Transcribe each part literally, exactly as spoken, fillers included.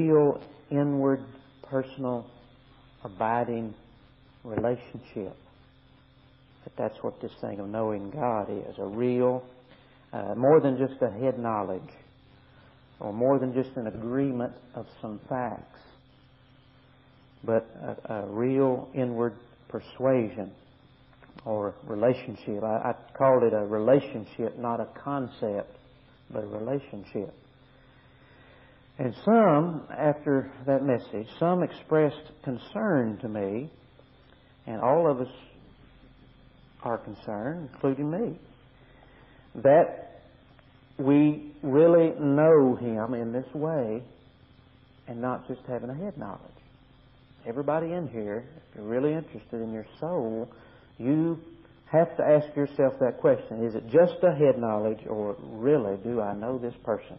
real, inward, personal, abiding relationship. But that's what this thing of knowing God is. A real, uh, more than just a head knowledge, or more than just an agreement of some facts, but a, a real inward persuasion or relationship. I, I called it a relationship, not a concept, but a relationship. And some, after that message, some expressed concern to me, and all of us are concerned, including me, that we really know Him in this way and not just having a head knowledge. Everybody in here, if you're really interested in your soul, you have to ask yourself that question. Is it just a head knowledge, or really do I know this person?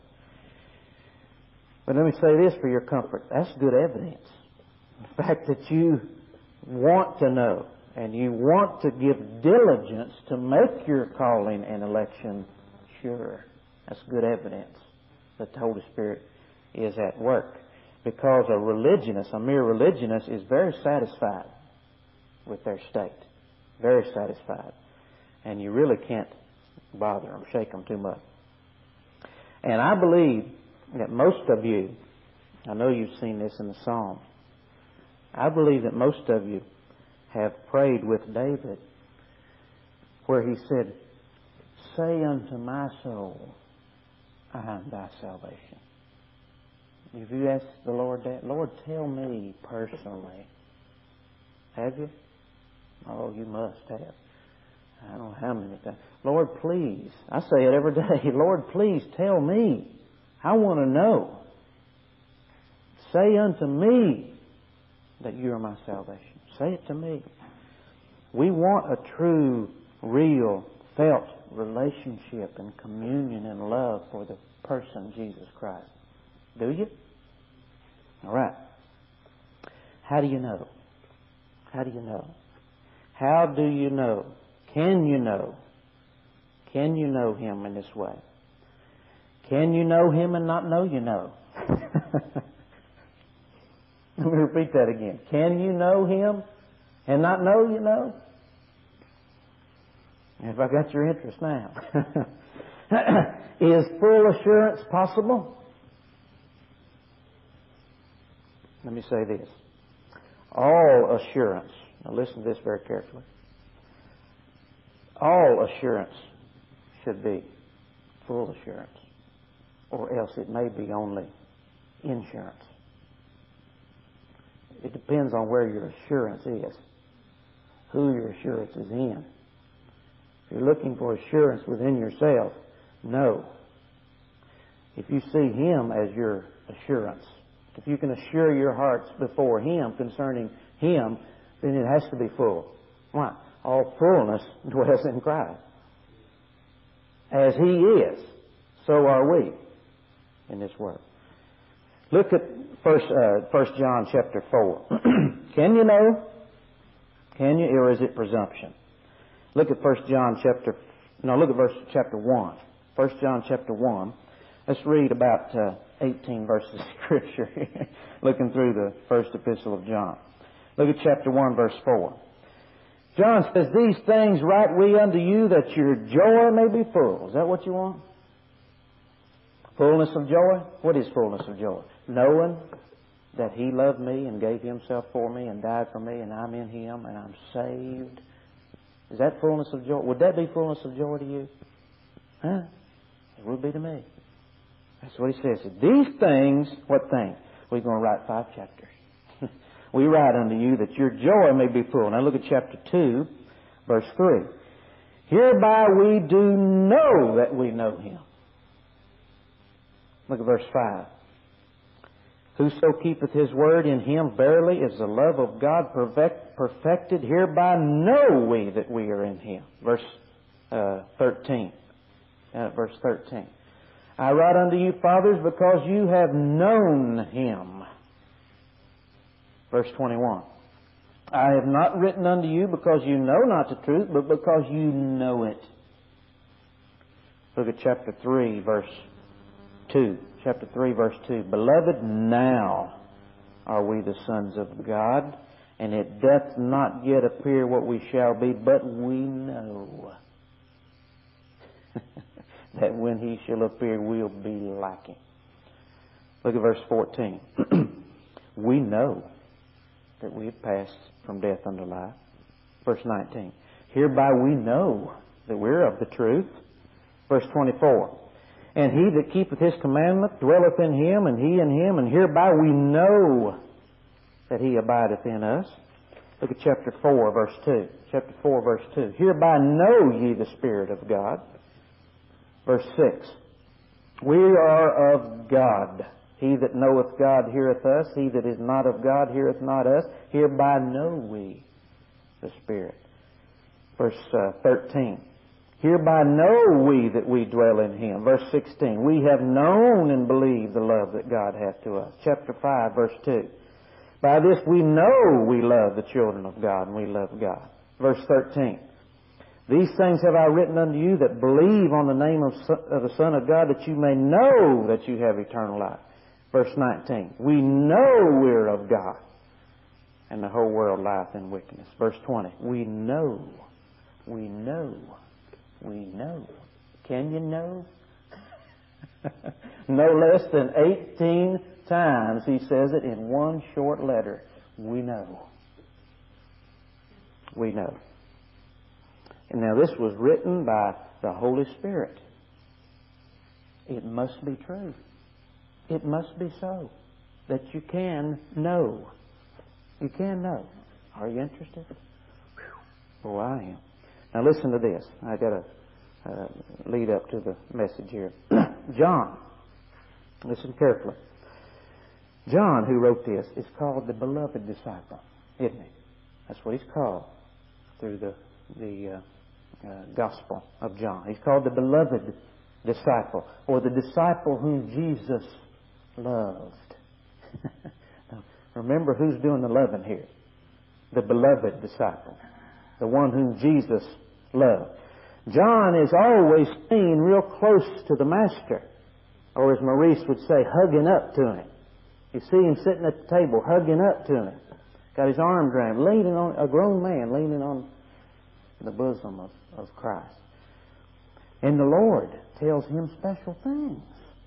But let me say this for your comfort. That's good evidence. The fact that you want to know and you want to give diligence to make your calling and election sure. That's good evidence that the Holy Spirit is at work. Because a religionist, a mere religionist, is very satisfied with their state. Very satisfied. And you really can't bother them, shake them too much. And I believe that most of you, I know you've seen this in the Psalm, I believe that most of you have prayed with David where he said, "Say unto my soul, I am thy salvation." Have you asked the Lord that? Lord, tell me personally. Have you? Oh, you must have. I don't know how many times. Lord, please. I say it every day. Lord, please tell me. I want to know. Say unto me that you are my salvation. Say it to me. We want a true, real, felt relationship and communion and love for the person Jesus Christ. Do you? All right. How do you know? How do you know? How do you know? Can you know? Can you know Him in this way? Can you know Him and not know you know? Let me repeat that again. Can you know Him and not know you know? Have I got your interest now? Is full assurance possible? Let me say this. All assurance, now listen to this very carefully. All assurance should be full assurance, or else it may be only insurance. It depends on where your assurance is, who your assurance is in. If you're looking for assurance within yourself, no. If you see Him as your assurance, if you can assure your hearts before Him concerning Him, then it has to be full. Why? All fullness dwells in Christ. As He is, so are we in this world. Look at First, uh, First John chapter four. Can you know? Can you, or is it presumption? Look at First John chapter. No, look at verse chapter one. First John chapter one. Let's read about uh, eighteen verses of Scripture. Looking through the first epistle of John. Look at chapter one, verse four. John says, "These things write we unto you, that your joy may be full." Is that what you want? Fullness of joy? What is fullness of joy? Knowing that He loved me and gave Himself for me and died for me, and I'm in Him and I'm saved. Is that fullness of joy? Would that be fullness of joy to you? Huh? It would be to me. That's what he says. These things, what things? We're going to write five chapters. We write unto you that your joy may be full. Now look at chapter two, verse three. Hereby we do know that we know Him. Look at verse five. Whoso keepeth His word, in him verily is the love of God perfect, perfected. Hereby know we that we are in Him. Verse uh, thirteen. Uh, verse thirteen. I write unto you, fathers, because you have known Him. Verse twenty-one. I have not written unto you because you know not the truth, but because you know it. Look at chapter three, verse two. chapter three, verse two. Beloved, now are we the sons of God, and it doth not yet appear what we shall be, but we know that when He shall appear, we'll be like Him. Look at verse fourteen. We know that we have passed from death unto life. Verse nineteen. Hereby we know that we're of the truth. Verse twenty-four. And he that keepeth His commandment dwelleth in Him, and He in Him, and hereby we know that He abideth in us. Look at chapter four, verse two. Chapter four, verse two. Hereby know ye the Spirit of God. Verse six. We are of God. He that knoweth God heareth us. He that is not of God heareth not us. Hereby know we the Spirit. Verse uh, thirteen. Hereby know we that we dwell in Him. Verse sixteen. We have known and believed the love that God hath to us. Chapter five, verse two. By this we know we love the children of God, and we love God. Verse thirteen. These things have I written unto you that believe on the name of, of the Son of God, that you may know that you have eternal life. Verse nineteen. We know we're of God, and the whole world lieth in wickedness. Verse twenty. We know, we know, we know. Can you know? No less than eighteen times he says it in one short letter. We know. We know. And now this was written by the Holy Spirit. It must be true. It must be so. That you can know. You can know. Are you interested? Oh, I am. Now listen to this. I got to uh, lead up to the message here. John. Listen carefully. John, who wrote this, is called the beloved disciple, isn't he? That's what he's called through the the uh, uh, Gospel of John. He's called the beloved disciple, or the disciple whom Jesus loved. Now, remember who's doing the loving here. The beloved disciple. The one whom Jesus loved. John is always seen real close to the Master. Or as Maurice would say, hugging up to Him. You see him sitting at the table, hugging up to Him. Got his arms around him, leaning on, a grown man leaning on the bosom of, of Christ. And the Lord tells him special things.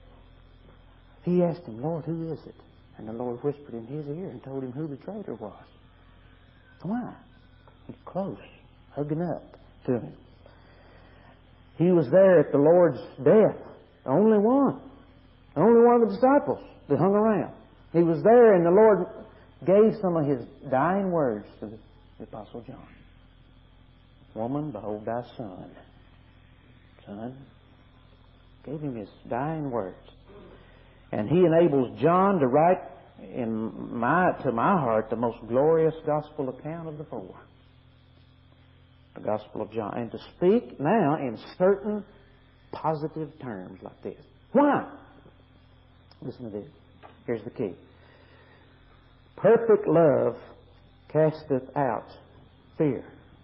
He asked him, Lord, who is it? And the Lord whispered in his ear and told him who the traitor was. Why? He's close, hugging up to Him. He was there at the Lord's death. The only one. The only one of the disciples that hung around. He was there, and the Lord gave some of His dying words to the, the Apostle John. Woman, behold thy son. Son. Gave him His dying words. And He enables John to write in my to my heart the most glorious gospel account of the four. The Gospel of John. And to speak now in certain positive terms like this. Why? Listen to this. Here's the key. Perfect love casteth out fear.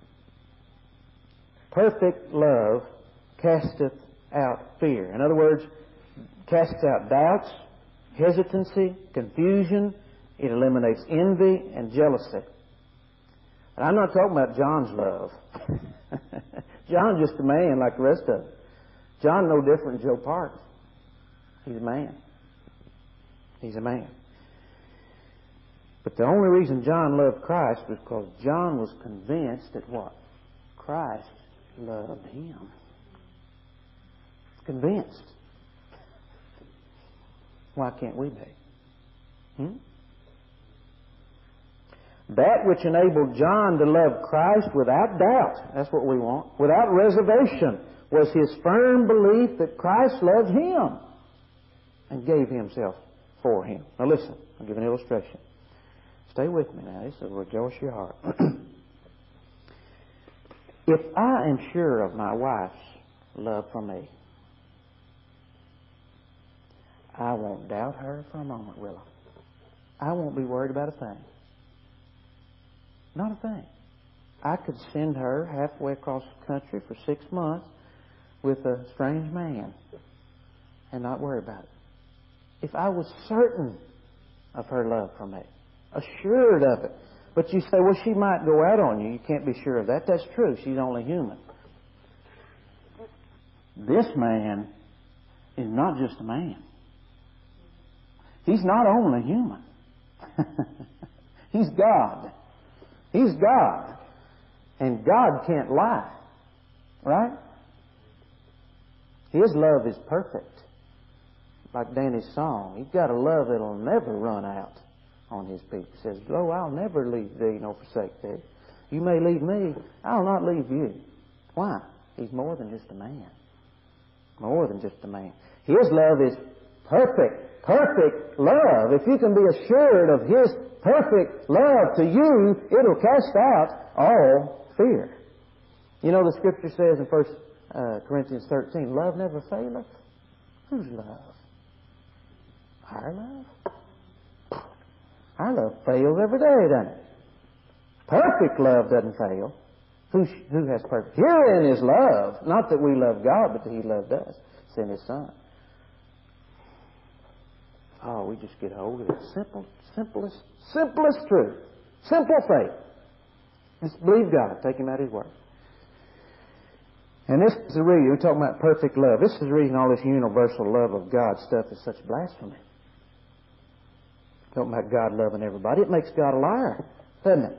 Perfect love casteth out fear. In other words, casts out doubts, hesitancy, confusion. It eliminates envy and jealousy. And I'm not talking about John's love. John's just a man like the rest of them. John no different than Joe Parks. He's a man. He's a man. But the only reason John loved Christ was because John was convinced that what? Christ loved him. Convinced. Why can't we be? Hmm? That which enabled John to love Christ without doubt, that's what we want, without reservation, was his firm belief that Christ loved him and gave Himself for him. Now listen, I'll give an illustration. Stay with me now. This will rejoice your heart. If I am sure of my wife's love for me, I won't doubt her for a moment, will I? I won't be worried about a thing. Not a thing. I could send her halfway across the country for six months with a strange man and not worry about it. if I was certain of her love for me, assured of it. But you say, well, she might go out on you. You can't be sure of that. That's true. She's only human. This man is not just a man. He's not only human. He's God. He's God. And God can't lie. Right? His love is perfect. Like Danny's song. He's got a love that'll never run out on His people. He says, lo, I'll never leave thee nor forsake thee. You may leave me, I'll not leave you. Why? He's more than just a man. More than just a man. His love is perfect. Perfect love. If you can be assured of His perfect love to you, it'll cast out all fear. You know, the Scripture says in First Corinthians thirteen, love never faileth. Whose love? Our love? Our love fails every day, doesn't it? Perfect love doesn't fail. Who, who has perfect? Herein is love. Not that we love God, but that He loved us. It's in His Son. Oh, we just get hold of it. Simple, simplest, simplest truth. Simple faith. Just believe God. Take Him at His word. And this is the reason, we're talking about perfect love. This is the reason all this universal love of God stuff is such blasphemy. Talking about God loving everybody. It makes God a liar, doesn't it?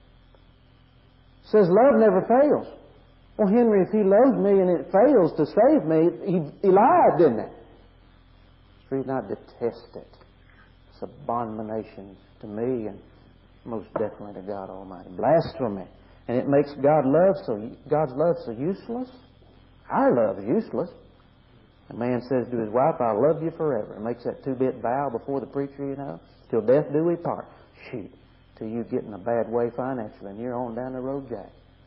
It says love never fails. Well, Henry, if He loves me and it fails to save me, He, he lied, didn't it? It's the reason I detest it. It's an abomination to me and most definitely to God Almighty. Blasphemy. And it makes God love so God's love so useless. Our love is useless. A man says to his wife, I'll love you forever. And makes that two-bit vow before the preacher, you know. Till death do we part. Shoot. Till you get in a bad way financially and you're on down the road, Jack.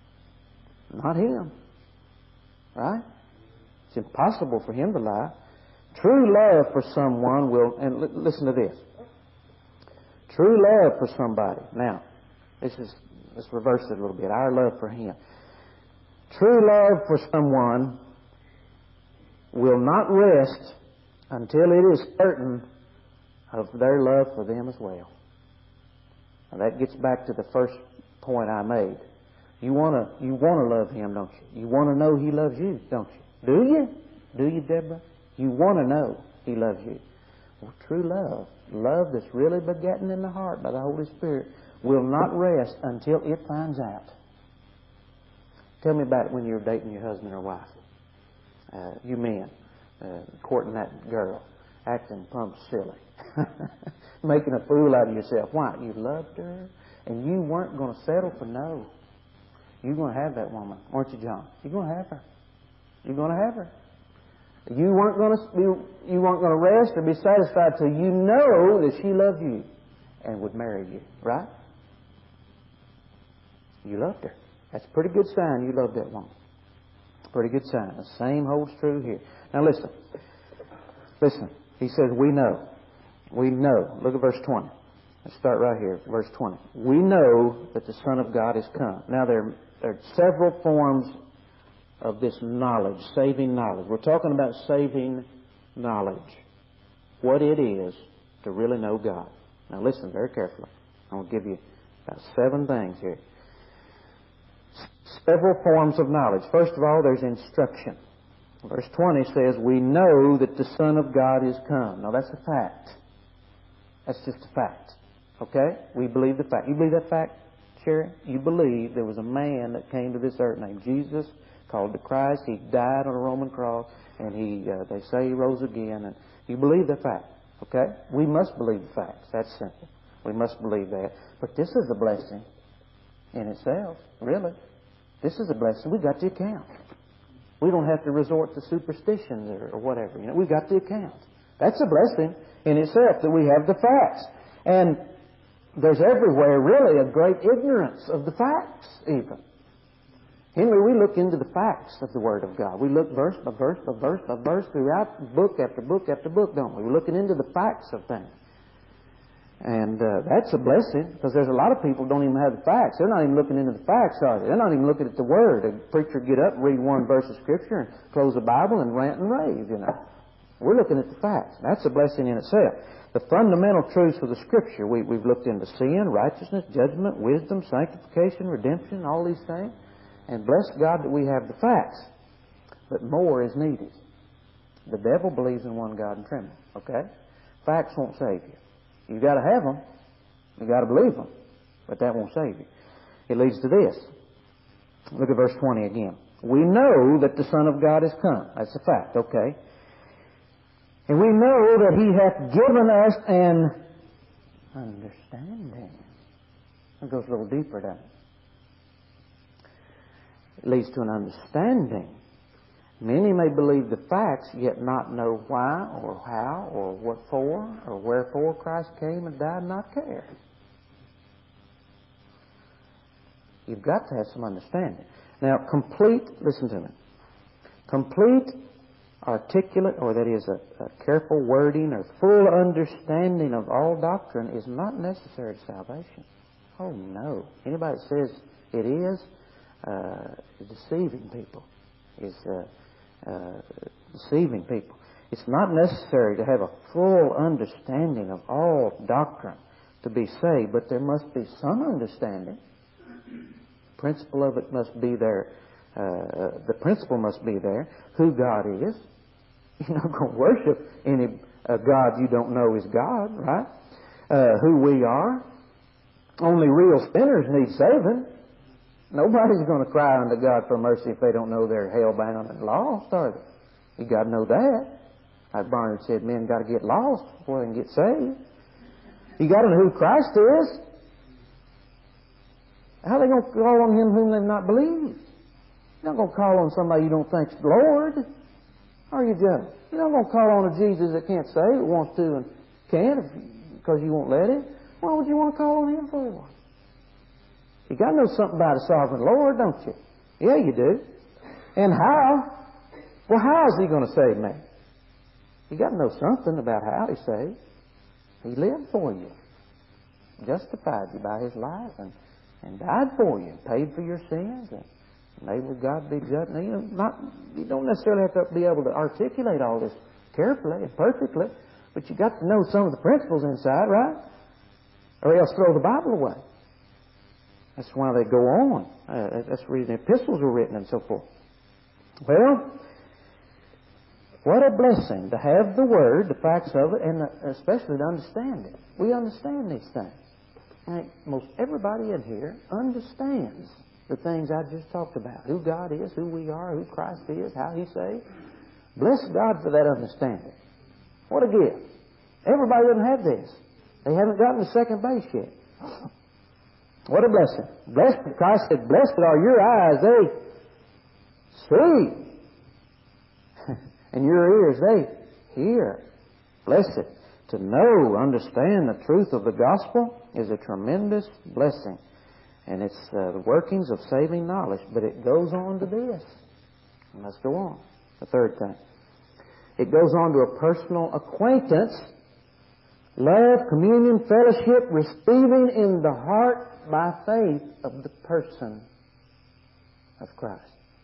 Not him. Right? It's impossible for him to lie. True love for someone will, and l- listen to this. True love for somebody. Now, this is, let's reverse it a little bit. Our love for Him. True love for someone will not rest until it is certain of their love for them as well. Now that gets back to the first point I made. You want to you want to love Him, don't you? You want to know He loves you, don't you? Do you? Do you, Deborah? You want to know He loves you. Well, true love, love that's really begotten in the heart by the Holy Spirit, will not rest until it finds out. Tell me about it when you're dating your husband or wife. Uh, you men, uh, courting that girl, acting plumb silly, making a fool out of yourself. Why? You loved her, and you weren't going to settle for no. You're going to have that woman, aren't you, John? You're going to have her. You're going to have her. You weren't going to be, you weren't going to rest or be satisfied till you know that she loved you and would marry you, right? You loved her. That's a pretty good sign you loved that woman. Pretty good sign. The same holds true here. Now listen. Listen. He says, we know. We know. Look at verse twenty. Let's start right here. Verse twenty. We know that the Son of God has come. Now there, there are several forms of this knowledge, saving knowledge. We're talking about saving knowledge. What it is to really know God. Now listen very carefully. I'm going to give you about seven things here. Several forms of knowledge. First of all, there's instruction. Verse twenty says, we know that the Son of God is come. Now that's a fact. That's just a fact. Okay? We believe the fact. You believe that fact, Sherry? You believe there was a man that came to this earth named Jesus, called the Christ. He died on a Roman cross, and he, uh, they say He rose again. And you believe the fact. Okay? We must believe the facts. That's simple. We must believe that. But this is a blessing in itself, really. This is a blessing. We've got the account. We don't have to resort to superstitions or, or whatever. You know, we've got the account. That's a blessing in itself that we have the facts. And there's everywhere really a great ignorance of the facts even. Henry, we look into the facts of the Word of God. We look verse by verse by verse by verse throughout book after book after book, don't we? We're looking into the facts of things. And uh, that's a blessing, because there's a lot of people who don't even have the facts. They're not even looking into the facts, are they? They're not even looking at the Word. A preacher get up, read one verse of Scripture, and close the Bible and rant and rave, you know. We're looking at the facts. That's a blessing in itself. The fundamental truths of the Scripture. We, we've looked into sin, righteousness, judgment, wisdom, sanctification, redemption, all these things. And bless God that we have the facts. But more is needed. The devil believes in one God and trembles. Okay? Facts won't save you. You've got to have them. You've got to believe them. But that won't save you. It leads to this. Look at verse twenty again. We know that the Son of God is come. That's a fact. Okay? And we know that He hath given us an understanding. It goes a little deeper, doesn't it? It leads to an understanding. Many may believe the facts, yet not know why or how or what for or wherefore Christ came and died and not care. You've got to have some understanding. Now, complete, listen to me, complete, articulate, or that is a, a careful wording or full understanding of all doctrine is not necessary to salvation. Oh, no. Anybody that says it is, uh, is deceiving people. Is uh, uh, deceiving people. It's not necessary to have a full understanding of all doctrine to be saved, but there must be some understanding. The principle of it must be there. Uh, the principle must be there. Who God is. You're not going to worship any uh, God you don't know is God, right? Uh, who we are. Only real sinners need saving. Nobody's going to cry unto God for mercy if they don't know they're hell-bound and lost, are they? You got to know that. Like Barnard said, men got to get lost before they can get saved. You got to know who Christ is. How are they going to call on Him whom they've not believed? You're not going to call on somebody you don't think's Lord. Are you, Joe? You're not going to call on a Jesus that can't save, that wants to and can't because you won't let Him. Why would you want to call on Him for? You got to know something about a sovereign Lord, don't you? Yeah, you do. And how? Well, how is He going to save me? You got to know something about how He saved. He lived for you, justified you by His life, and, and died for you, and paid for your sins, and enabled God to be just. Now, you know, not you don't necessarily have to be able to articulate all this carefully and perfectly, but you got to know some of the principles inside, right? Or else throw the Bible away. That's why they go on. Uh, that's the reason the epistles were written and so forth. Well, what a blessing to have the Word, the facts of it, and especially to understand it. We understand these things. And most everybody in here understands the things I just talked about. Who God is, who we are, who Christ is, how He saved. Bless God for that understanding. What a gift. Everybody doesn't have this. They haven't gotten to second base yet. What a blessing. Blessed, Christ said, blessed are your eyes, they see. And your ears, they hear. Blessed. To know, understand the truth of the gospel is a tremendous blessing. And it's uh, the workings of saving knowledge. But it goes on to this. And let's go on. The third thing. It goes on to a personal acquaintance, love, communion, fellowship, receiving in the heart by faith of the person of Christ.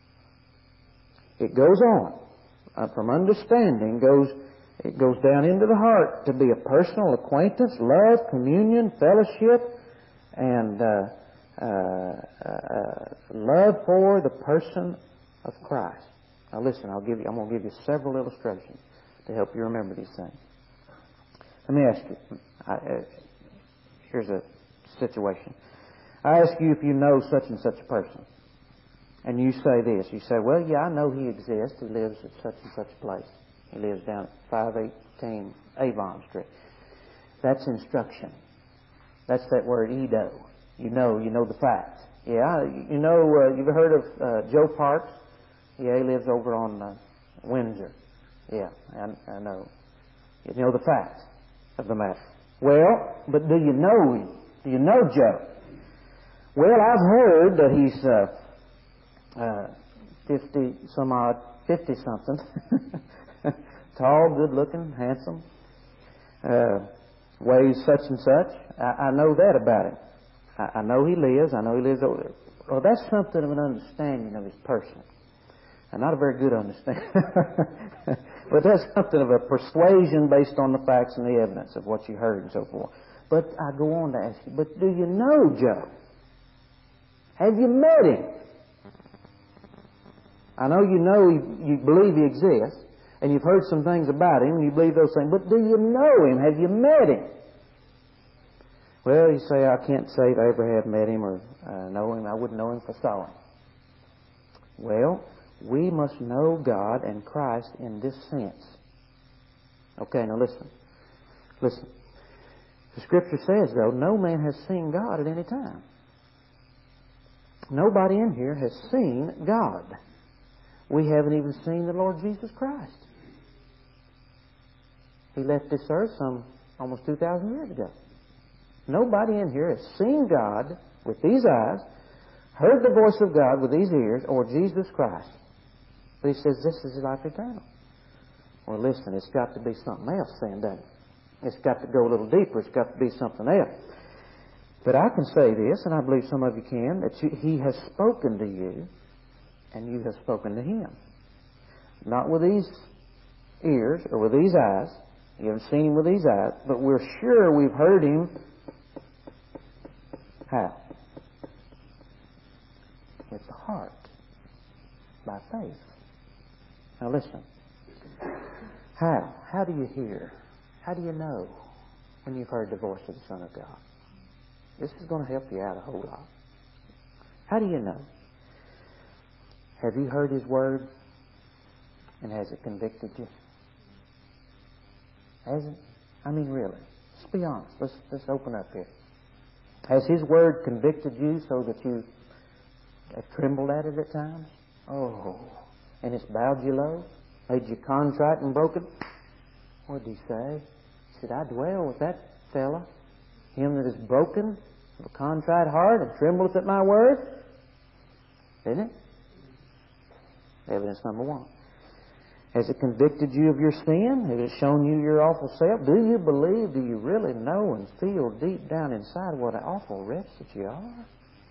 It goes on. Uh, from understanding goes it goes down into the heart to be a personal acquaintance, love, communion, fellowship, and uh, uh, uh, love for the person of Christ. Now listen, I'll give you. I'm going to give you several illustrations to help you remember these things. Let me ask you. I, uh, here's a situation. I ask you if you know such and such a person. And you say this. You say, well, yeah, I know he exists. He lives at such and such a place. He lives down at five eighteen Avon Street. That's instruction. That's that word, edo. You know, you know the facts. Yeah, you know, uh, you've heard of uh, Joe Parks? Yeah, he lives over on uh, Windsor. Yeah, I, I know. You know the facts of the matter. Well, but do you know him? Do you know Joe? Well, I've heard that he's uh, uh, fifty some odd, fifty something, tall, good looking, handsome, uh, weighs such and such. I, I know that about him. I, I know he lives. I know he lives over there. Well, that's something of an understanding of his person, and not a very good understanding. But that's something of a persuasion based on the facts and the evidence of what you heard and so forth. But I go on to ask you, but do you know Joe? Have you met him? I know you know he, you believe he exists, and you've heard some things about him, and you believe those things, but do you know him? Have you met him? Well, you say, I can't say if I ever have met him or uh, know him. I wouldn't know him if I saw him. Well, we must know God and Christ in this sense. Okay, now listen. Listen. The Scripture says, though, no man has seen God at any time. Nobody in here has seen God. We haven't even seen the Lord Jesus Christ. He left this earth some almost two thousand years ago. Nobody in here has seen God with these eyes, heard the voice of God with these ears, or Jesus Christ. But he says this is life eternal. Well, listen, it's got to be something else then, doesn't it? It's got to go a little deeper. It's got to be something else. But I can say this, and I believe some of you can, that you, He has spoken to you, and you have spoken to Him. Not with these ears or with these eyes. You haven't seen Him with these eyes, but we're sure we've heard Him. How? With the heart. By faith. Now listen. How? How do you hear? How do you know when you've heard the voice of the Son of God? This is going to help you out a whole lot. How do you know? Have you heard His Word? And has it convicted you? Has it? I mean, really. Let's be honest. Let's, let's open up here. Has His Word convicted you so that you have trembled at it at times? Oh. And it's bowed you low? Made you contrite and broken? What did He say? He said, I dwell with that fella, him that is broken, of a contrite heart, and trembleth at my word. Isn't it? Evidence number one. Has it convicted you of your sin? Has it shown you your awful self? Do you believe, do you really know and feel deep down inside what an awful wretch that you are?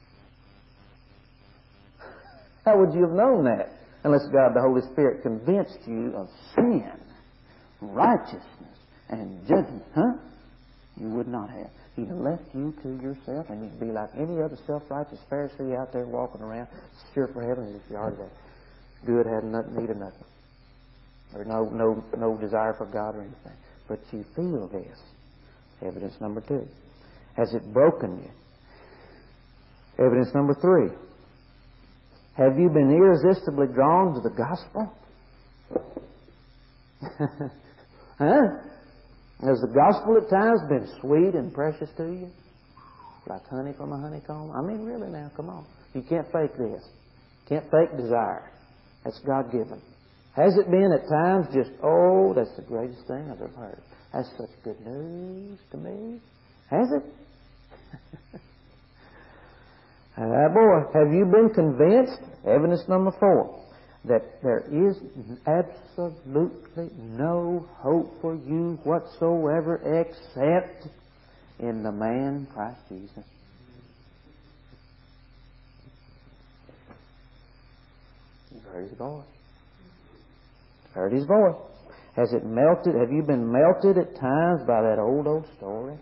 How would you have known that? Unless God the Holy Spirit convinced you of sin, righteousness, and judgment. Huh? You would not have. He'd have left you to yourself, and you'd be like any other self-righteous Pharisee out there walking around, sure for heaven as if you are that good, had nothing, need of nothing. Or no, no, no desire for God or anything. But you feel this. Evidence number two. Has it broken you? Evidence number three. Have you been irresistibly drawn to the gospel? Huh? Has the gospel at times been sweet and precious to you? Like honey from a honeycomb? I mean, really now, come on. You can't fake this. Can't fake desire. That's God-given. Has it been at times just, oh, that's the greatest thing I've ever heard. That's such good news to me. Has it? Ah, boy, have you been convinced? Evidence number four. That there is absolutely no hope for you whatsoever except in the man Christ Jesus. You've heard His voice. Heard His voice. Has it melted? Have you been melted at times by that old, old story?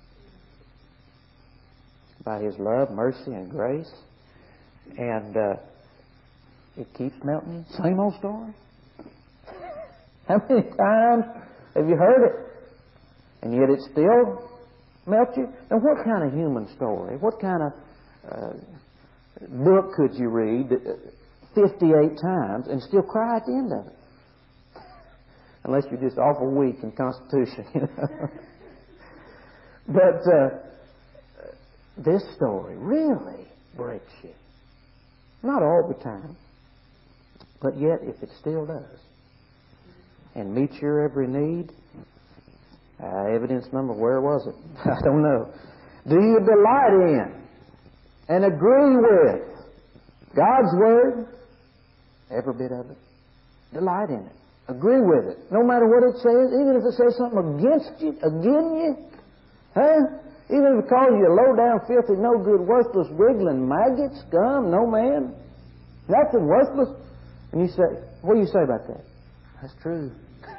By His love, mercy, and grace? And uh, it keeps melting you? Same old story? How many times have you heard it? And yet it still melts you? Now what kind of human story? What kind of uh, book could you read fifty-eight times and still cry at the end of it? Unless you're just awful weak in constitution, you know. But uh, this story really breaks you. Not all the time. But yet, if it still does, and meets your every need, uh, evidence number, where was it? I don't know. Do you delight in and agree with God's Word? Every bit of it. Delight in it. Agree with it. No matter what it says, even if it says something against you, against you, huh? Even if it calls you a low-down, filthy, no-good, worthless, wriggling maggot, scum, no man, nothing, worthless. And you say, what do you say about that? That's true.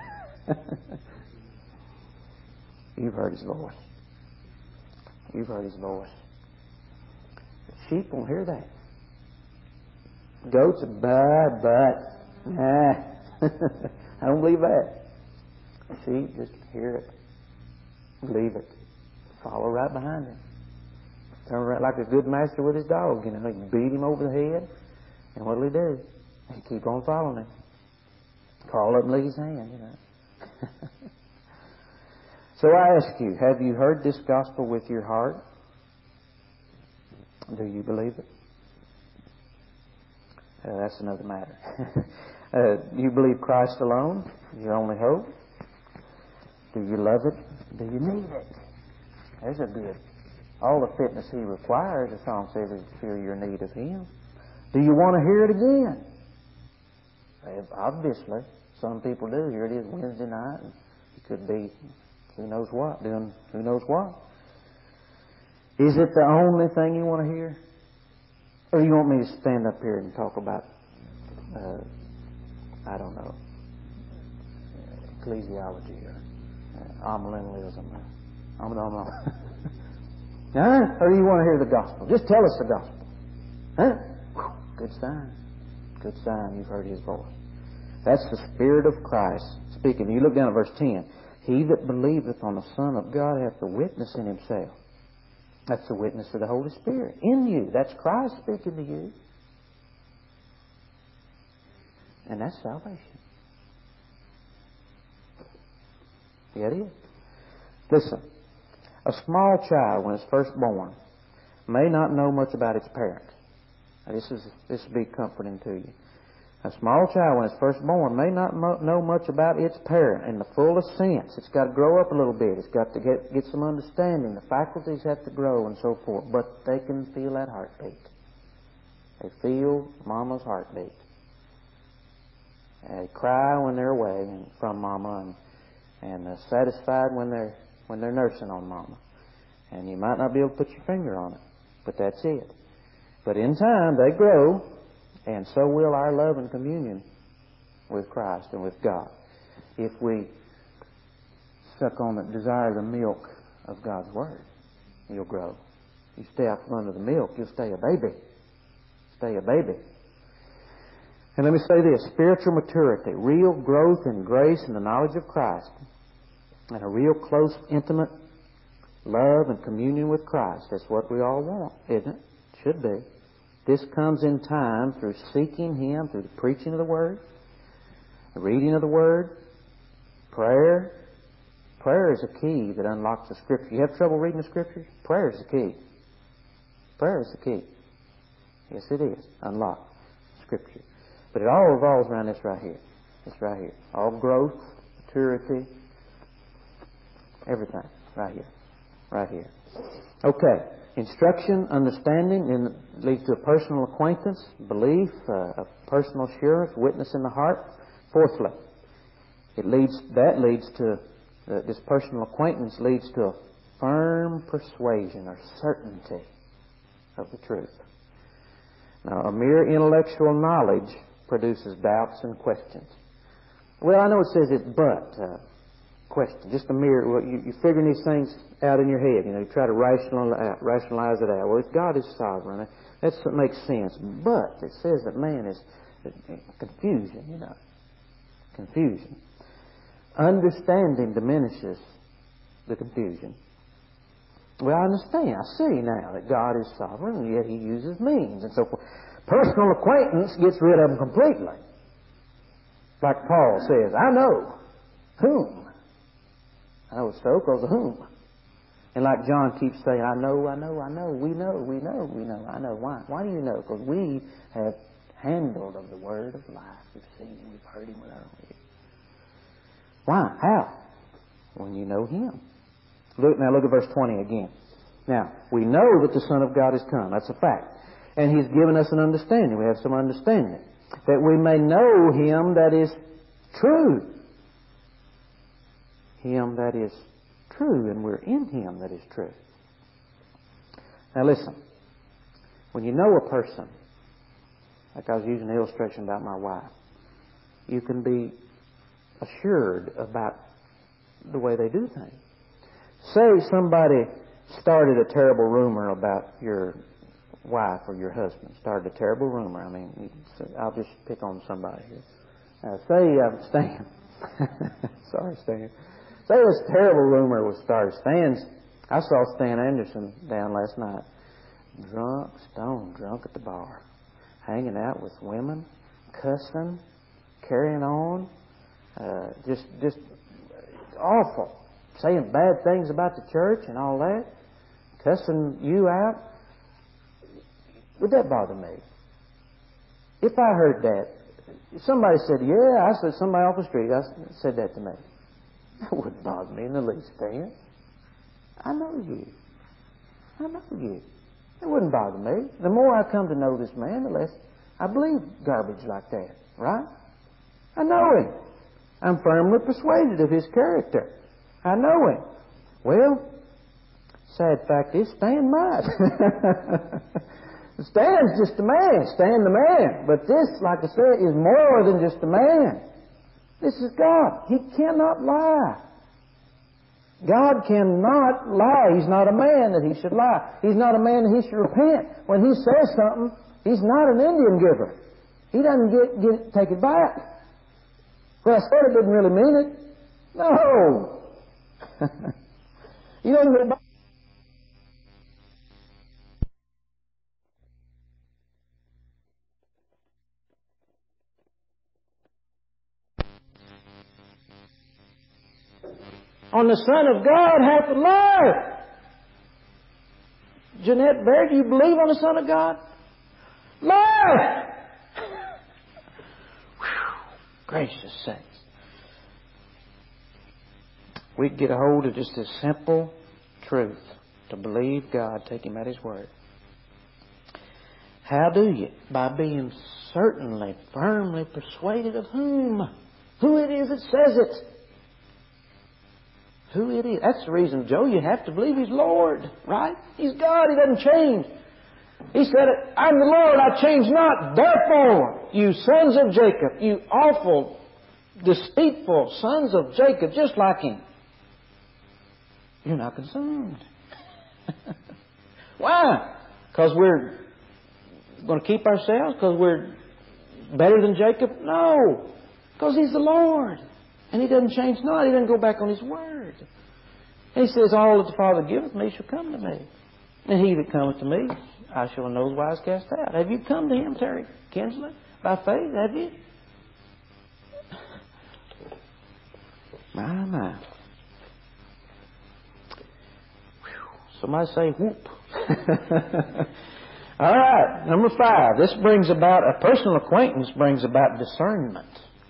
You've heard His voice. You've heard His voice. The sheep won't hear that. Goats are bad, but nah. I don't believe that. Sheep just hear it, believe it, follow right behind Him. Turn right like a good master with his dog. You know, he beat him over the head, and what'll he do? He keep on following him. Crawl up and lick his hand. You know. So I ask you, have you heard this gospel with your heart? Do you believe it? Uh, that's another matter. uh, do you believe Christ alone, your only hope? Do you love it? Do you need it? There's a good. All the fitness He requires, the song says, is to feel your need of Him. Do you want to hear it again? Well, obviously, some people do. Here it is Wednesday night, and it could be who knows what, doing who knows what. Is it the only thing you want to hear? Or you want me to stand up here and talk about, uh, I don't know, ecclesiology or uh, amillennialism or I don't know. Huh? Or do you want to hear the gospel? Just tell us the gospel. Huh? Whew. Good sign. Good sign you've heard His voice. That's the Spirit of Christ speaking. You look down at verse ten. He that believeth on the Son of God hath the witness in himself. That's the witness of the Holy Spirit in you. That's Christ speaking to you. And that's salvation. Yeah, it is. Listen. A small child, when it's first born, may not know much about its parents. Now, this is this will be comforting to you. A small child, when it's first born, may not mo- know much about its parent in the fullest sense. It's got to grow up a little bit. It's got to get get some understanding. The faculties have to grow and so forth. But they can feel that heartbeat. They feel Mama's heartbeat. And they cry when they're away and from Mama, and and they're satisfied when they're when they're nursing on Mama. And you might not be able to put your finger on it, but that's it. But in time, they grow, and so will our love and communion with Christ and with God. If we suck on it, desire the milk of God's Word, you'll grow. You stay out from under the milk, you'll stay a baby. Stay a baby. And let me say this, spiritual maturity, real growth in grace and the knowledge of Christ, and a real close, intimate love and communion with Christ. That's what we all want, isn't it? Should be. This comes in time through seeking Him, through the preaching of the Word, the reading of the Word, prayer. Prayer is a key that unlocks the Scripture. You have trouble reading the Scriptures? Prayer is the key. Prayer is the key. Yes, it is. Unlock Scripture. But it all revolves around this right here. This right here. All growth, maturity, everything. Right here. Right here. Okay. Instruction, understanding, and leads to a personal acquaintance, belief, uh, a personal assurance, witness in the heart. Fourthly, it leads that leads to uh, this personal acquaintance leads to a firm persuasion or certainty of the truth. Now, a mere intellectual knowledge produces doubts and questions. Well, I know it says it, but uh, question, just a mere. Well, you, you're figuring these things out in your head. You know, you try to rationalize, rationalize it out. Well, if God is sovereign, that's what makes sense. But it says that man is confusion. You know, confusion. Understanding diminishes the confusion. Well, I understand. I see now that God is sovereign, and yet He uses means and so forth. Personal acquaintance gets rid of them completely. Like Paul says, I know whom. I know it's so because of whom. And like John keeps saying, I know, I know, I know, we know, we know, we know, I know. Why? Why do you know? Because we have handled of the word of life. We've seen Him, we've heard Him with our own ears. Why? How? When you know Him. Look, now look at verse twenty again. Now, we know that the Son of God has come. That's a fact. And He's given us an understanding. We have some understanding. That we may know Him that is true. Him that is true, and we're in Him that is true. Now listen. When you know a person, like I was using an illustration about my wife, you can be assured about the way they do things. Say somebody started a terrible rumor about your wife or your husband. Started a terrible rumor. I mean, I'll just pick on somebody here. Uh, say uh, Stan. Sorry, Stan. Say this terrible rumor was started. Stan's. I saw Stan Anderson down last night, drunk, stone drunk at the bar, hanging out with women, cussing, carrying on, uh, just just awful, saying bad things about the church and all that, cussing you out. Would that bother me? If I heard that, if somebody said, yeah, I said, somebody off the street I said that to me, that wouldn't bother me in the least, Stan. I know you. I know you. It wouldn't bother me. The more I come to know this man, the less I believe garbage like that, right? I know him. I'm firmly persuaded of his character. I know him. Well, sad fact is, Stan might. Stan's just a man. Stan the man. But this, like I said, is more than just a man. This is God. He cannot lie. God cannot lie. He's not a man that he should lie. He's not a man that he should repent. When he says something, he's not an Indian giver. He doesn't get, get take it back. Well, I said it didn't really mean it. No. You don't get it back. On the Son of God hath life. Jeanette Baird, do you believe on the Son of God? Life! Whew. Gracious sakes. We get a hold of just this simple truth. To believe God, take Him at His word. How do you? By being certainly, firmly persuaded of whom? Who it is that says it. Who it is. That's the reason, Joe, you have to believe He's Lord, right? He's God. He doesn't change. He said, I'm the Lord, I change not. Therefore, you sons of Jacob, you awful, deceitful sons of Jacob, just like Him, you're not concerned. Why? Because we're going to keep ourselves? Because we're better than Jacob? No. Because He's the Lord. And He doesn't change not. He doesn't go back on His word. He says, all that the Father giveth me shall come to me. And he that cometh to me, I shall in no wise cast out. Have you come to Him, Terry Kinsley? By faith, have you? My, my. Whew. Somebody say whoop. All right, number five. This brings about, a personal acquaintance brings about discernment.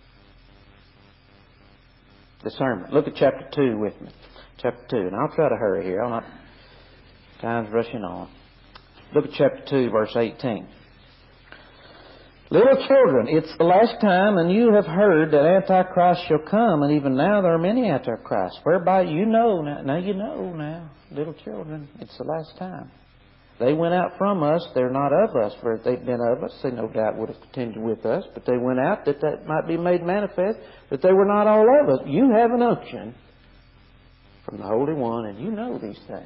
Discernment. Look at chapter two with me. Chapter two. And I'll try to hurry here. I'll not. Time's rushing on. Look at chapter two, verse eighteen. Little children, it's the last time, and you have heard that Antichrist shall come, and even now there are many Antichrists, whereby you know, now, now you know now, little children, it's the last time. They went out from us, they're not of us, for if they'd been of us, they no doubt would have continued with us, but they went out that that might be made manifest, that they were not all of us. You have an unction from the Holy One, and you know these things.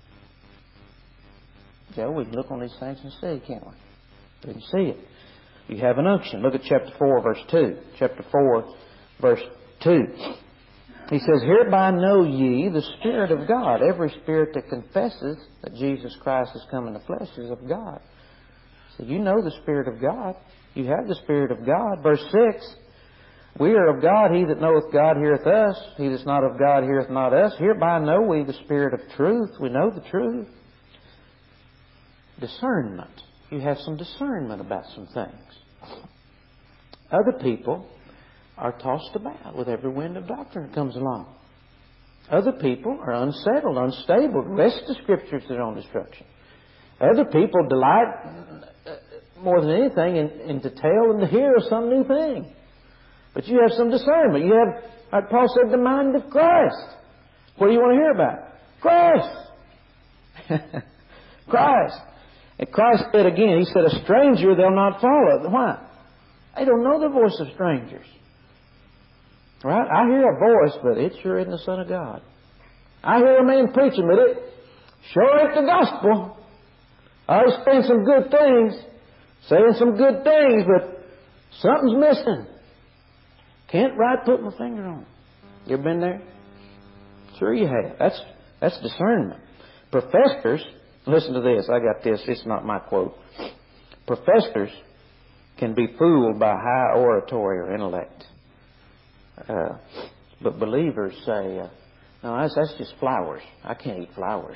Joe, we can look on these things and see, can't we? We can see it. You have an unction. Look at chapter four, verse two. Chapter four, verse two. He says, hereby know ye the Spirit of God. Every spirit that confesses that Jesus Christ has come in the flesh is of God. So you know the Spirit of God. You have the Spirit of God. Verse six, we are of God. He that knoweth God heareth us. He that's not of God heareth not us. Hereby know we the Spirit of truth. We know the truth. Discernment. You have some discernment about some things. Other people are tossed about with every wind of doctrine that comes along. Other people are unsettled, unstable. The rest of the Scriptures are on destruction. Other people delight more than anything in, in to tell and to hear of some new thing. But you have some discernment. You have, like Paul said, the mind of Christ. What do you want to hear about? Christ. Christ. And Christ said again, He said, a stranger they'll not follow. Why? They don't know the voice of strangers. Right? I hear a voice, but it sure isn't the Son of God. I hear a man preaching, but it sure ain't the gospel. I was saying some good things, saying some good things, but something's missing. Can't right put my finger on it. You ever been there? Sure you have. That's that's discernment. Professors, listen to this. I got this. It's not my quote. Professors can be fooled by high oratory or intellect. Uh, but believers say, uh, no, that's, that's just flowers. I can't eat flowers.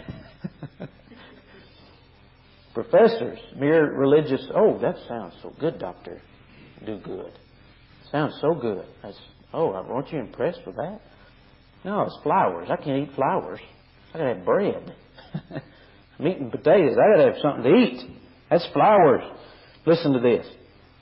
Professors, mere religious, oh, that sounds so good, doctor. Do good. Sounds so good. That's, oh, aren't you impressed with that? No, it's flowers. I can't eat flowers. I gotta have bread. Meat and potatoes. I gotta have something to eat. That's flowers. Listen to this.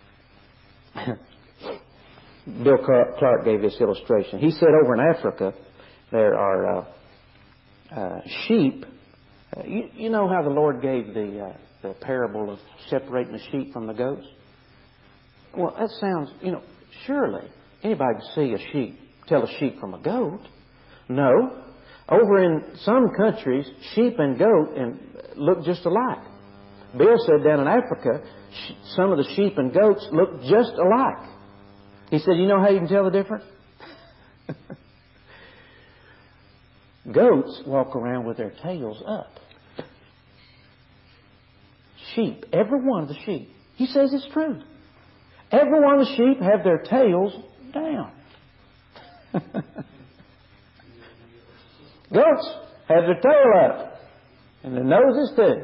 Bill Clark gave this illustration. He said over in Africa there are uh, uh, sheep. Uh, you, you know how the Lord gave the uh, the parable of separating the sheep from the goats? Well, that sounds, you know, surely anybody can see a sheep, tell a sheep from a goat. No. Over in some countries, sheep and goat and look just alike. Bill said down in Africa, sh- some of the sheep and goats look just alike. He said, you know how you can tell the difference? Goats walk around with their tails up. Sheep, every one of the sheep, he says it's true. Every one of the sheep have their tails down. Goats have their tail up. And their noses too.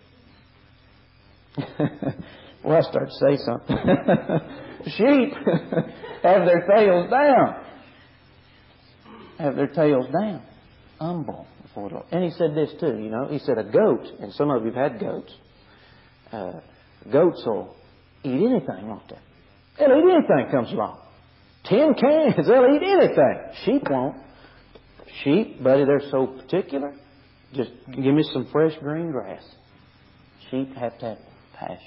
Well, I start to say something. Sheep have their tails down. Have their tails down. Humble before the Lord. And he said this too, you know. He said a goat, and some of you have had goats. Uh, goats will eat anything, won't they? They'll eat anything comes along. Tin cans, they'll eat anything. Sheep won't. Sheep, buddy, they're so particular. Just give me some fresh green grass. Sheep have to have pasture.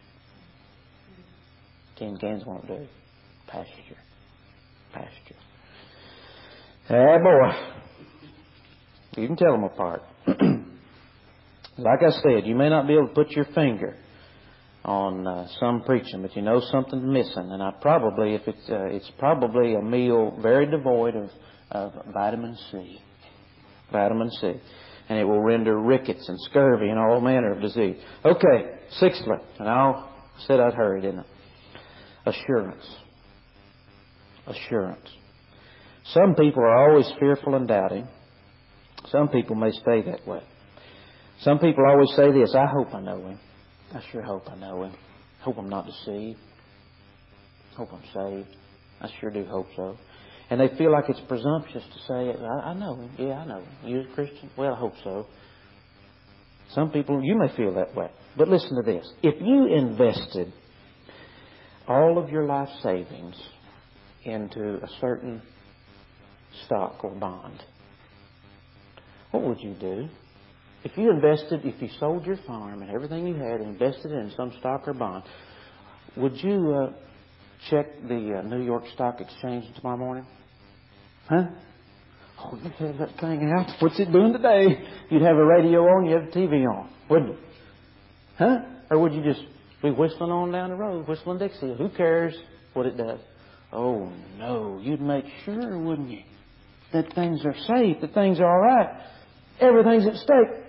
Tin cans won't do. Pasture. Pasture. Ah, boy. You can tell them apart. Like I said, you may not be able to put your finger on uh, some preaching, but you know something's missing. And I probably, if it's, uh, it's probably a meal very devoid of, of vitamin C. Vitamin C. And it will render rickets and scurvy and all manner of disease. Okay, sixthly, and I said I'd hurry, didn't I? Assurance. Assurance. Some people are always fearful and doubting. Some people may stay that way. Some people always say this, I hope I know Him. I sure hope I know Him. Hope I'm not deceived. Hope I'm saved. I sure do hope so. And they feel like it's presumptuous to say, I, I know Him. Yeah, I know Him. You a Christian? Well, I hope so. Some people, you may feel that way. But listen to this. If you invested all of your life savings into a certain stock or bond, what would you do? If you invested, if you sold your farm and everything you had and invested in some stock or bond, would you uh, check the uh, New York Stock Exchange tomorrow morning? Huh? Oh, you'd have that thing out. What's it doing today? You'd have a radio on, you'd have the T V on, wouldn't you? Huh? Or would you just be whistling on down the road, whistling Dixie? Who cares what it does? Oh, no. You'd make sure, wouldn't you, that things are safe, that things are all right. Everything's at stake.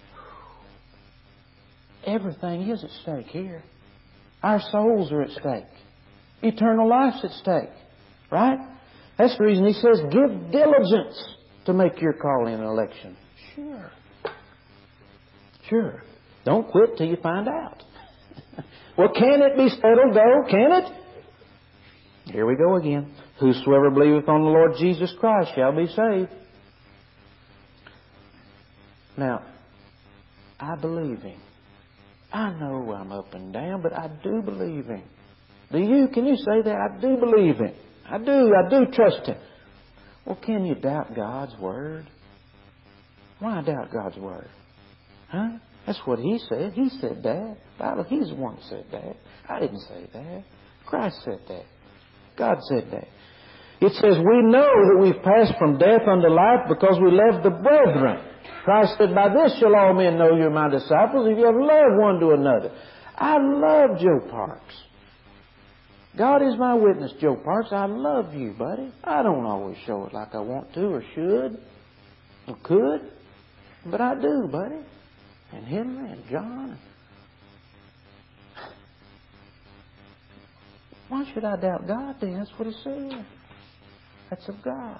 Everything is at stake here. Our souls are at stake. Eternal life's at stake. Right? That's the reason he says, give diligence to make your calling and election. Sure. Sure. Don't quit till you find out. Well, can it be settled though? Can it? Here we go again. Whosoever believeth on the Lord Jesus Christ shall be saved. Now, I believe Him. I know I'm up and down, but I do believe Him. Do you? Can you say that? I do believe Him. I do. I do trust Him. Well, can you doubt God's Word? Why doubt God's Word? Huh? That's what He said. He said that. Bible, He's the one that said that. I didn't say that. Christ said that. God said that. It says, we know that we've passed from death unto life because we love the brethren. Christ said, by this shall all men know you're my disciples if you have love one to another. I love Joe Parks. God is my witness, Joe Parks. I love you, buddy. I don't always show it like I want to or should or could, but I do, buddy. And Henry and John. Why should I doubt God then? That's what He said. That's of God.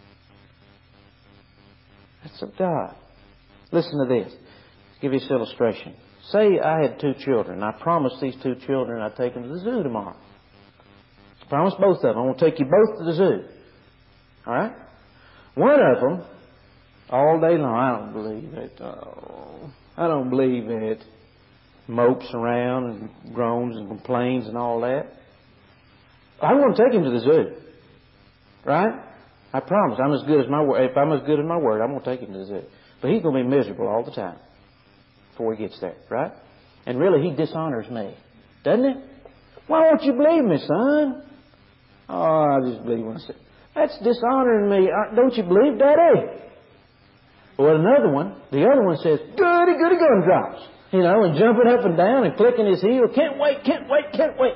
That's of God. Listen to this. I'll give you this illustration. Say I had two children. I promised these two children I'd take them to the zoo tomorrow. I promised both of them. I'm going to take you both to the zoo. All right? One of them, all day long, I don't believe it. Oh, I don't believe it. Mopes around and groans and complains and all that. I'm going to take him to the zoo. Right? I promise. I'm as good as my word. If I'm as good as my word, I'm going to take him to the zoo. But he's going to be miserable all the time before he gets there. Right? And really, he dishonors me. Doesn't he? Why won't you believe me, son? Oh, I just believe when I say, that's dishonoring me. Don't you believe, Daddy? Well, another one, the other one says, goody, goody gumdrops. You know, and jumping up and down and clicking his heel. Can't wait, can't wait, can't wait.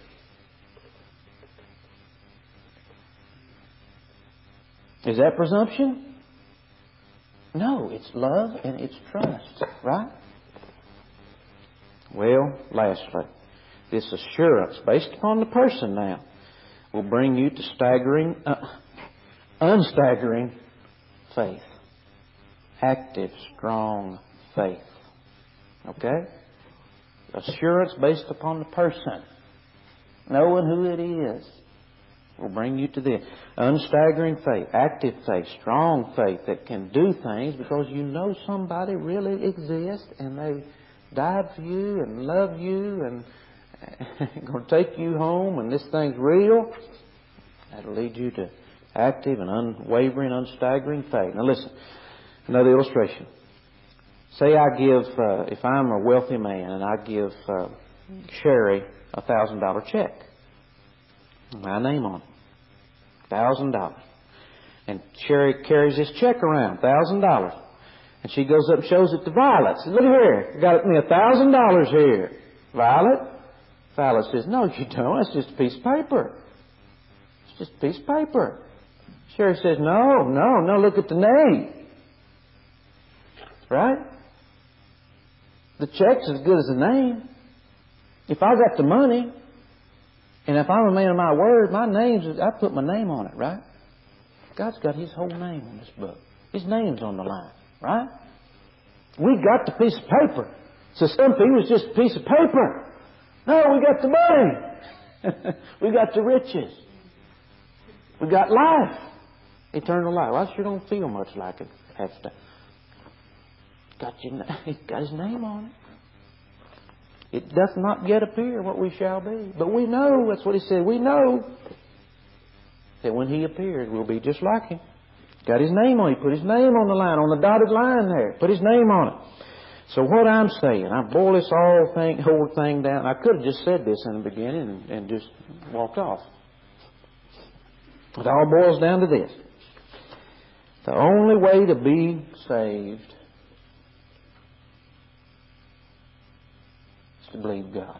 Is that presumption? No, it's love and it's trust, right? Well, lastly, this assurance based upon the person now will bring you to staggering, uh, unstaggering faith. Active, strong faith. Okay? Assurance based upon the person. Knowing who it is will bring you to this. Unstaggering faith, active faith, strong faith that can do things because you know somebody really exists and they died for you and love you and going to take you home and this thing's real. That'll lead you to active and unwavering, unstaggering faith. Now listen, another illustration. Say I give, uh, if I'm a wealthy man and I give uh, Sherry a thousand dollar check. My name on it. Thousand dollars. And Sherry carries this check around, thousand dollars. And she goes up and shows it to Violet. Says, look here, I got me a thousand dollars here. Violet? Violet says, no, you don't. That's just a piece of paper. It's just a piece of paper. Sherry says, no, no, no, look at the name. Right? The check's as good as the name. If I got the money, and if I'm a man of my word, my name's, I put my name on it, right? God's got His whole name on this book. His name's on the line, right? We got the piece of paper. So some people, it's just a piece of paper. No, we got the money. We got the riches. We got life. Eternal life. Well, I sure don't feel much like it half the time. Got, your, got His name on it. It doth not yet appear what we shall be. But we know, that's what He said, we know that when He appears, we'll be just like Him. Got His name on it. He put His name on the line, on the dotted line there. Put His name on it. So what I'm saying, I boil this all thing, whole thing down. I could have just said this in the beginning and, and just walked off. It all boils down to this. The only way to be saved is to believe God.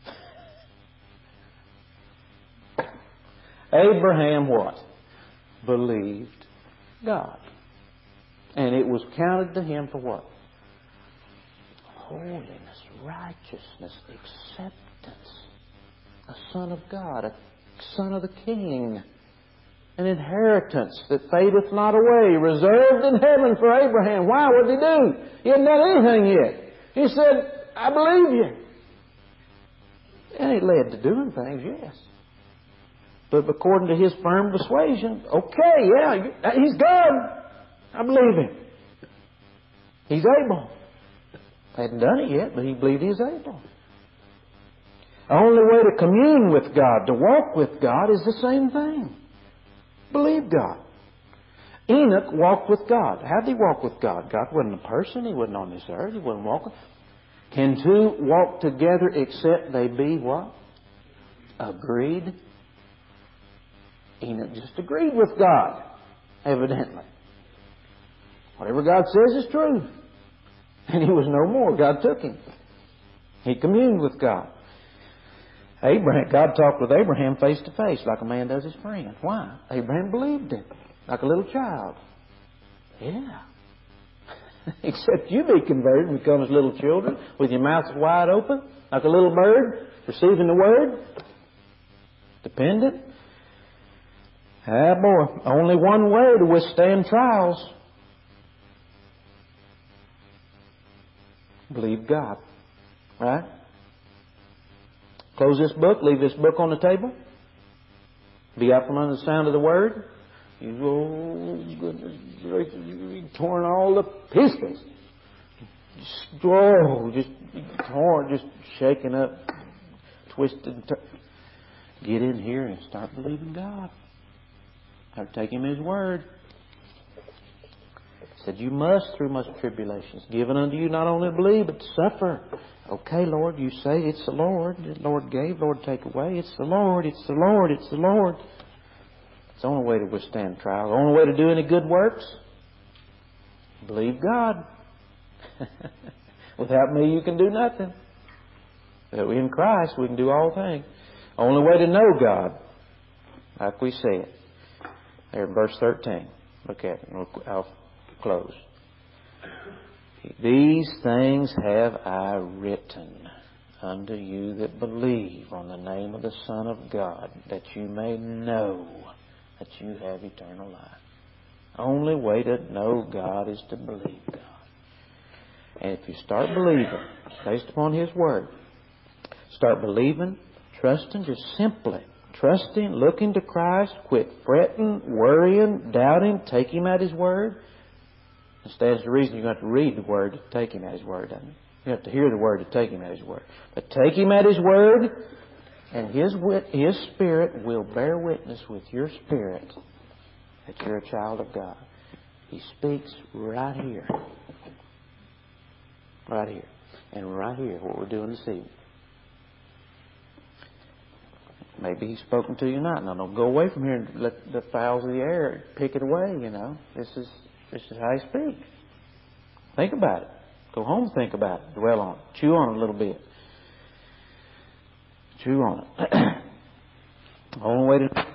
Abraham what? Believed God. And it was counted to him for what? Holiness, righteousness, acceptance. A son of God, a son of the King. An inheritance that fadeth not away, reserved in heaven for Abraham. Why? What did he do? He hadn't done anything yet. He said, I believe you. And it led to doing things, yes. But according to his firm persuasion, okay, yeah, he's God. I believe him. He's able. Hadn't done it yet, but he believed he was able. The only way to commune with God, to walk with God, is the same thing. Believe God. Enoch walked with God. How did he walk with God? God wasn't a person. He wasn't on this earth. He wasn't walking. Can two walk together except they be what? Agreed. Enoch just agreed with God, evidently. Whatever God says is true. And he was no more. God took him. He communed with God. Abraham, God talked with Abraham face to face like a man does his friend. Why? Abraham believed him like a little child. Yeah. Except you be converted and become as little children with your mouths wide open like a little bird receiving the word. Dependent. Ah, boy. Only one way to withstand trials. Believe God. Right? Close this book. Leave this book on the table. Be out from under the sound of the word. You oh, goodness gracious, you're torn all to pieces. Just, oh, just torn, just shaking up, twisted. Get in here and start believing God. Start taking Him His word. He said, you must, through much tribulations, given unto you not only to believe, but to suffer. Okay, Lord, you say it's the Lord. The Lord gave, Lord take away. It's the Lord, it's the Lord, it's the Lord. It's the only way to withstand trials. The only way to do any good works. Believe God. Without me, you can do nothing. But in Christ, we can do all things. The only way to know God, like we said, there in verse thirteen. Look at it. I'll close. These things have I written unto you that believe on the name of the Son of God, that you may know that you have eternal life. The only way to know God is to believe God. And if you start believing, based upon His Word, start believing, trusting, just simply trusting, looking to Christ, quit fretting, worrying, doubting, take Him at His Word. That stands to reason you have to read the Word to take Him at His Word, doesn't it? You have to hear the Word to take Him at His Word. But take Him at His Word, and His wit, His Spirit will bear witness with your spirit that you're a child of God. He speaks right here. Right here. And right here, what we're doing this evening. Maybe He's spoken to you tonight. Now, don't go away from here and let the fowls of the air pick it away, you know. This is, this is how He speaks. Think about it. Go home and think about it. Dwell on it. Chew on it a little bit. Chew on it. The only way to